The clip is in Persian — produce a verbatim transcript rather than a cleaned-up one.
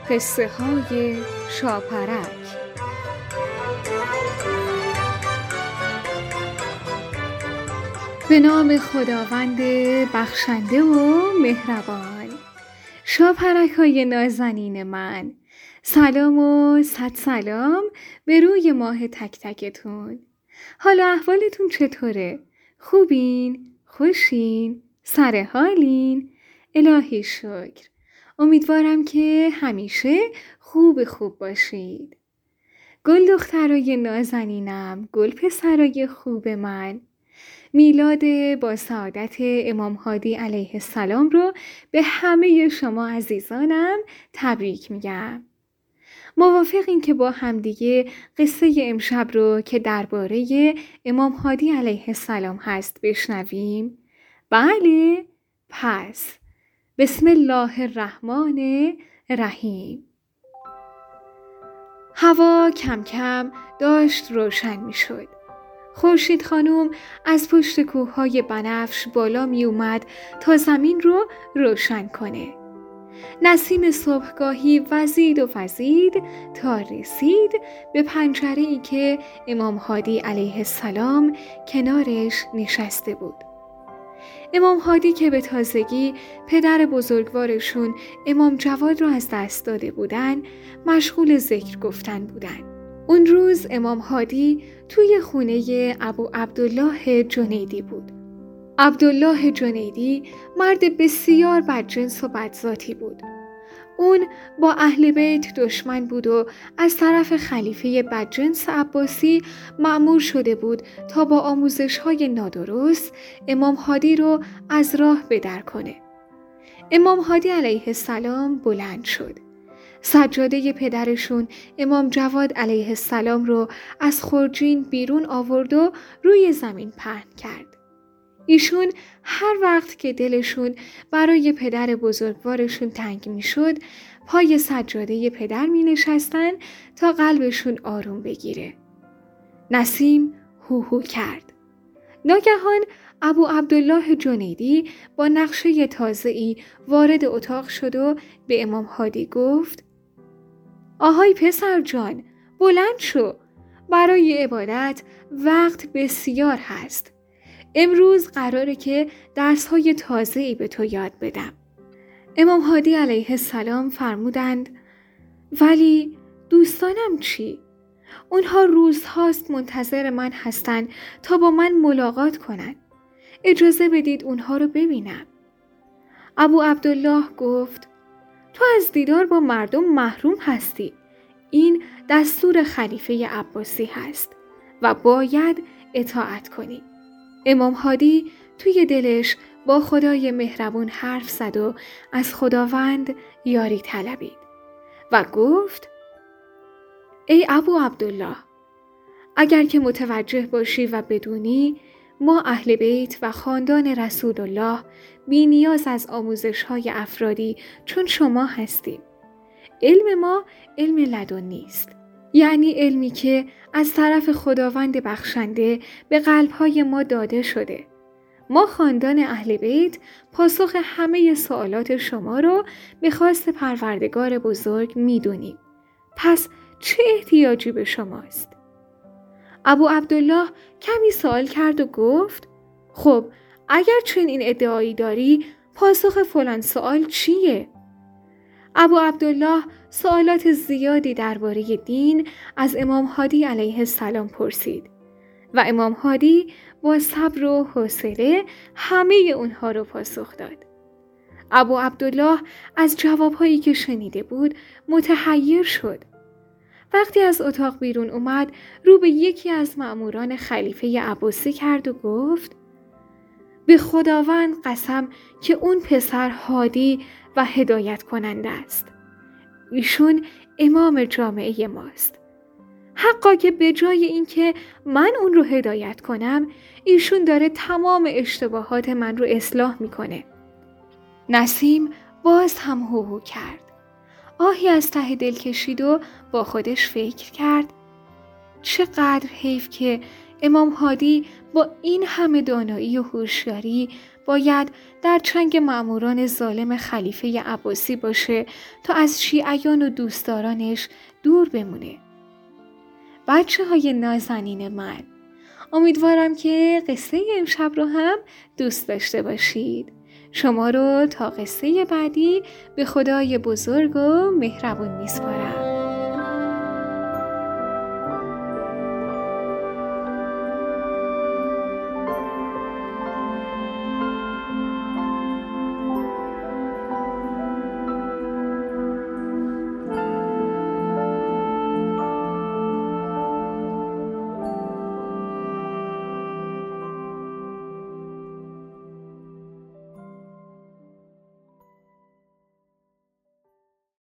قصه های شاپرک. به نام خداوند بخشنده و مهربان. شاپرک های نازنین من، سلام و صد سلام به روی ماه تک تکتون. حالا احوالتون چطوره؟ خوبین؟ خوشین؟ سر حالین؟ الهی شکر. امیدوارم که همیشه خوب خوب باشید. گل دخترای نازنینم، گل پسرای خوب من، میلاد با سعادت امام هادی علیه السلام رو به همه شما عزیزانم تبریک میگم. موافقین که با همدیگه قصه امشب رو که درباره امام هادی علیه السلام هست بشنویم؟ بله؟ پس بسم الله الرحمن الرحیم. هوا کم کم داشت روشن می شد. خورشید خانم از پشت کوههای بنفش بالا می اومد تا زمین رو روشن کنه. نسیم صبحگاهی وزید و وزید تا رسید به پنجره‌ای که امام هادی علیه السلام کنارش نشسته بود. امام هادی که به تازگی پدر بزرگوارشون امام جواد رو از دست داده بودن، مشغول ذکر گفتن بودن. اون روز امام هادی توی خونه ابو عبدالله جنیدی بود. عبدالله جنیدی مرد بسیار بدجنس و بدذاتی بود. اون با اهل بیت دشمن بود و از طرف خلیفه بدجنس عباسی مأمور شده بود تا با آموزش‌های نادرست امام هادی رو از راه بدر کنه. امام هادی علیه السلام بلند شد. سجاده پدرشون امام جواد علیه السلام رو از خرجین بیرون آورد و روی زمین پهن کرد. ایشون هر وقت که دلشون برای پدر بزرگوارشون تنگ می شد، پای سجاده پدر می نشستن تا قلبشون آروم بگیره. نسیم هوهو کرد. ناگهان ابو عبدالله جنیدی با نقشه تازه‌ای وارد اتاق شد و به امام هادی گفت: آهای پسر جان، بلند شو. برای عبادت وقت بسیار هست. امروز قراره که درس‌های تازه‌ای به تو یاد بدم. امام هادی علیه السلام فرمودند: ولی دوستانم چی؟ اونها روزهاست منتظر من هستن تا با من ملاقات کنن. اجازه بدید اونها رو ببینم. ابو عبدالله گفت: تو از دیدار با مردم محروم هستی. این دستور خلیفه عباسی هست و باید اطاعت کنی. امام هادی توی دلش با خدای مهربون حرف زد و از خداوند یاری طلبید و گفت: ای ابو عبدالله، اگر که متوجه باشی و بدونی، ما اهل بیت و خاندان رسول الله بی نیاز از آموزش های افرادی چون شما هستیم. علم ما علم لدنی است، یعنی علمی که از طرف خداوند بخشنده به قلب‌های ما داده شده. ما خاندان اهل بیت پاسخ همه سوالات شما رو به خواست پروردگار بزرگ میدونیم. پس چه احتیاجی به شماست؟ ابو عبدالله کمی سوال کرد و گفت: خب اگر چنین ادعایی داری، پاسخ فلان سوال چیه؟ ابو عبدالله سوالات زیادی درباره دین از امام هادی علیه السلام پرسید و امام هادی با صبر و حوصله همه اونها رو پاسخ داد. ابو عبدالله از جوابهایی که شنیده بود متحیر شد. وقتی از اتاق بیرون اومد، رو به یکی از مأموران خلیفه عباسی کرد و گفت: به خداوند قسم که اون پسر هادی و هدایت کننده است. ایشون امام جامعه ماست. حقا که به جای اینکه من اون رو هدایت کنم، ایشون داره تمام اشتباهات من رو اصلاح میکنه. نسیم باز هم هوهو کرد. آهی از ته دل کشید و با خودش فکر کرد: چقدر حیف که امام هادی با این همه دانایی و هوشیاری باید در چنگ مأموران ظالم خلیفه عباسی باشه تا از شیعیان و دوستدارانش دور بمونه. بچه های نازنین من، امیدوارم که قصه امشب رو هم دوست داشته باشید. شما رو تا قصه بعدی به خدای بزرگ و مهربون میسپارم.